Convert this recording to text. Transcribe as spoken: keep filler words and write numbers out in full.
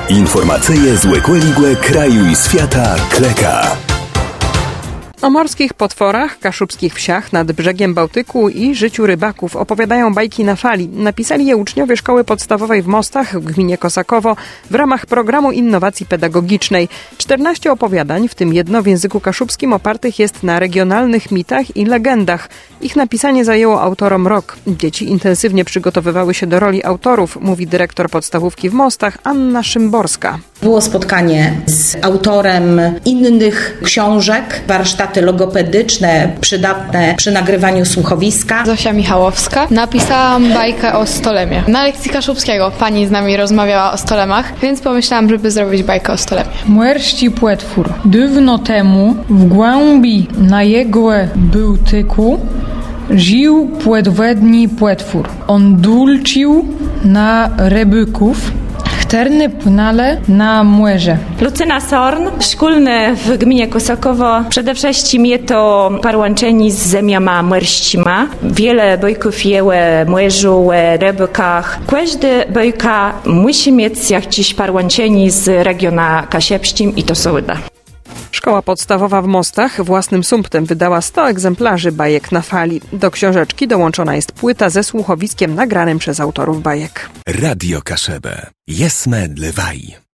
Informacyje z Łekłe kraju i świata Kleka. O morskich potworach, kaszubskich wsiach nad brzegiem Bałtyku i życiu rybaków opowiadają bajki na fali. Napisali je uczniowie szkoły podstawowej w Mostach w gminie Kosakowo w ramach programu innowacji pedagogicznej. czternaście opowiadań, w tym jedno w języku kaszubskim, opartych jest na regionalnych mitach i legendach. Ich napisanie zajęło autorom rok. Dzieci intensywnie przygotowywały się do roli autorów, mówi dyrektor podstawówki w Mostach Anna Szymborska. Było spotkanie z autorem innych książek, warsztaty logopedyczne przydatne przy nagrywaniu słuchowiska. Zosia Michałowska. Napisałam bajkę o stolemie. Na lekcji kaszubskiego pani z nami rozmawiała o stolemach, więc pomyślałam, żeby zrobić bajkę o stolemie. Młerści płetwór. Dawno temu w głębi na jego Bałtyku żył płetwedni płetwór. On dulcił na rybyków, terny płynale na młerze. Lucyna Sorn, szkolny w gminie Kosakowo. Przede wszystkim je to parłączeni z zemiama młerścima. Wiele bojków jełe młerzu, rybykach. Każdy bojka musi mieć jakiś parłączeni z regiona kasiepścim i to sołyda. Szkoła podstawowa w Mostach własnym sumptem wydała sto egzemplarzy bajek na fali. Do książeczki dołączona jest płyta ze słuchowiskiem nagranym przez autorów bajek. Radio Kaszebę. Jesme dlewaj.